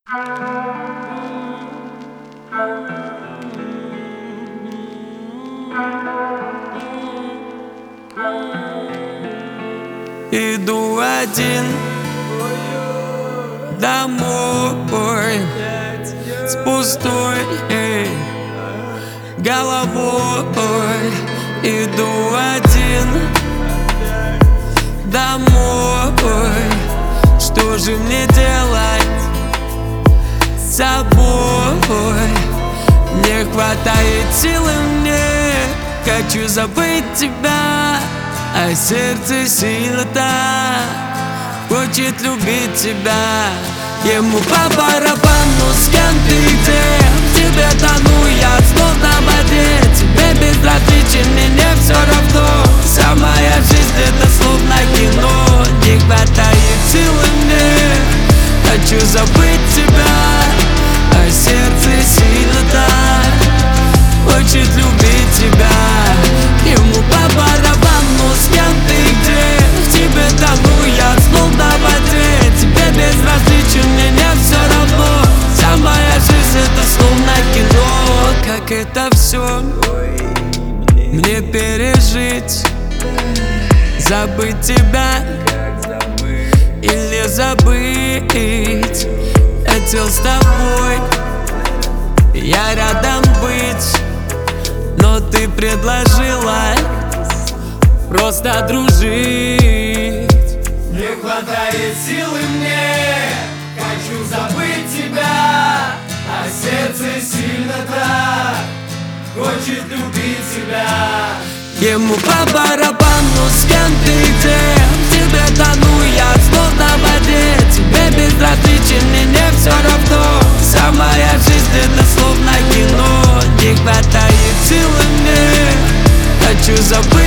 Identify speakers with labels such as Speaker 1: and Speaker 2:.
Speaker 1: Иду один домой с пустой головой. Иду один домой. Что же мне делать с собой? Не хватает силы мне, хочу забыть тебя, а сердце сильно так хочет любить тебя. Ему по барабану, с кем ты, где, в тебе тону я, словно в воде. Тебе безразличен, мне все равно. Вся моя жизнь это словно кино. Не хватает силы мне, хочу забыть тебя, а сердце сильно так хочет любить тебя. Ему по барабану, с кем ты, где, в тебе тону я, словно в воде. Тебе безразличен, мне все равно. Вся моя жизнь это словно кино. Как это все мне пережить? Забыть тебя или забыть? Хотел с тобой я рядом быть, но ты предложила просто дружить.
Speaker 2: Не хватает силы мне, хочу забыть тебя, а сердце сильно так хочет любить тебя.
Speaker 1: Ему по барабану, с кем ты, где, в тебе тону я, словно в воде. Тебе безразличен, мне все равно. Вся моя жизнь это словно кино. Не хватает силы мне, хочу забыть